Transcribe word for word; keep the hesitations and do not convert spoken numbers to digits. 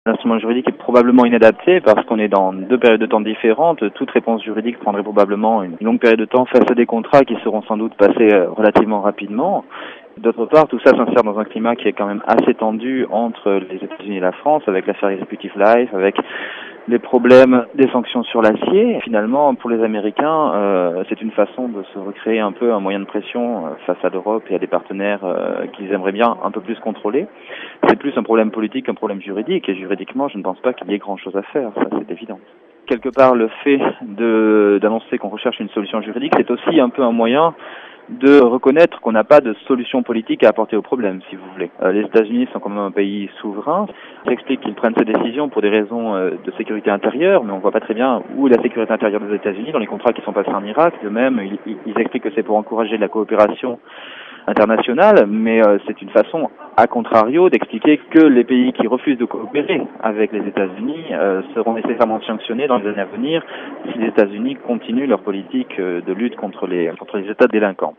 L'instrument juridique est probablement inadapté parce qu'on est dans deux périodes de temps différentes. Toute réponse juridique prendrait probablement une longue période de temps face à des contrats qui seront sans doute passés relativement rapidement. D'autre part, tout ça s'insère dans un climat qui est quand même assez tendu entre les États-Unis et la France, avec l'affaire Executive Life, avec les problèmes des sanctions sur l'acier. Finalement, pour les Américains, euh, c'est une façon de se recréer un peu un moyen de pression face à l'Europe et à des partenaires euh, qu'ils aimeraient bien un peu plus contrôler. C'est plus un problème politique qu'un problème juridique, et juridiquement, je ne pense pas qu'il y ait grand-chose à faire, ça c'est évident. Quelque part, le fait de, d'annoncer qu'on recherche une solution juridique, c'est aussi un peu un moyen de reconnaître qu'on n'a pas de solution politique à apporter au problème, si vous voulez. Euh, les États-Unis sont quand même un pays souverain. Ça explique qu'ils prennent ces décisions pour des raisons euh, de sécurité intérieure, mais on voit pas très bien où est la sécurité intérieure des États-Unis dans les contrats qui sont passés en Irak. De même, ils, ils expliquent que c'est pour encourager la coopération internationale, mais euh, c'est une façon, à contrario, d'expliquer que les pays qui refusent de coopérer avec les États-Unis euh, seront nécessairement sanctionnés dans les années à venir si les États-Unis continuent leur politique euh, de lutte contre les, contre les États délinquants.